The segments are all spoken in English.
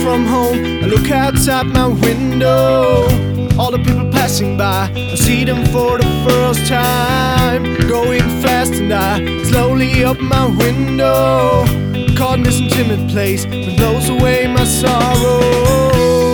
from home, I look outside my window. All the people passing by, I see them for the first time. Going fast and I slowly open my window. Caught in this intimate place that blows away my sorrow.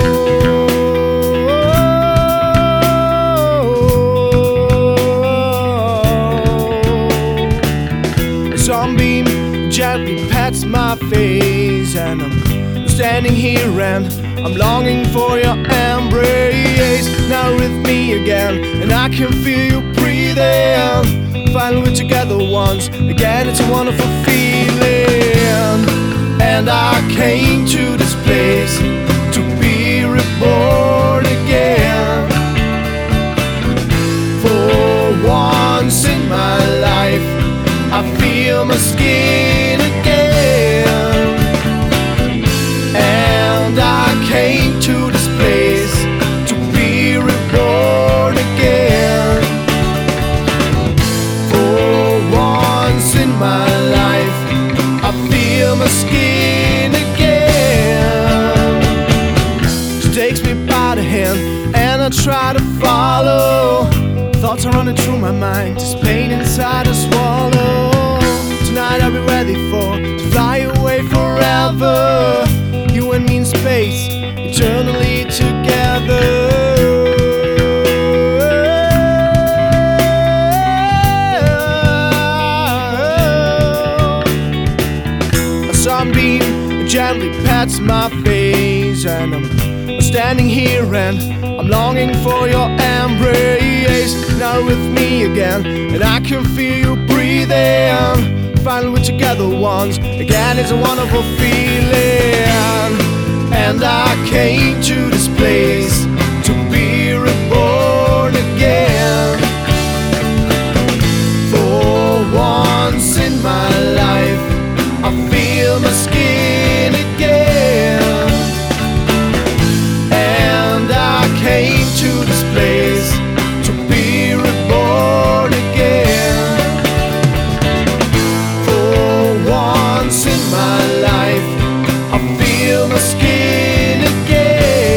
Sunbeam gently pats my face, and I'm standing here and I'm longing for your embrace. Now with me again, and I can feel you breathing. Finally we're together once again, it's a wonderful feeling. And I came to this place to be reborn again. For once in my life I feel my skin again. And I came to this place to be reborn again. For once in my life I feel my skin again. She takes me by the hand and I try to follow. Thoughts are running through my mind, just pain inside I swallow. Tonight I'll be ready to fly away forever. You and me in space, eternally together. A sunbeam gently pats my face, and I'm standing here and I'm longing for your embrace. Now with me again, and I can feel you breathing. Finally we're together once again, it's a wonderful feeling. And I came to this place to be reborn again. For once in my life I feel my skin again. And I came to this place to be reborn again. For once in my life I feel my skin again.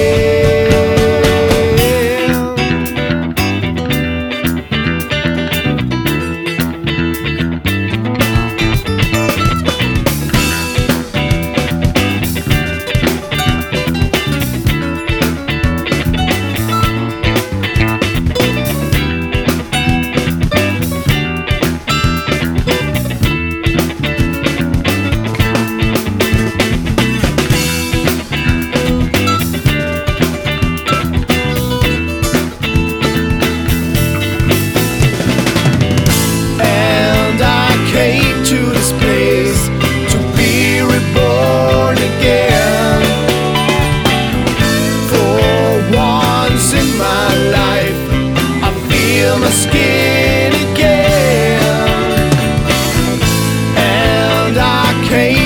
My skin again. And I came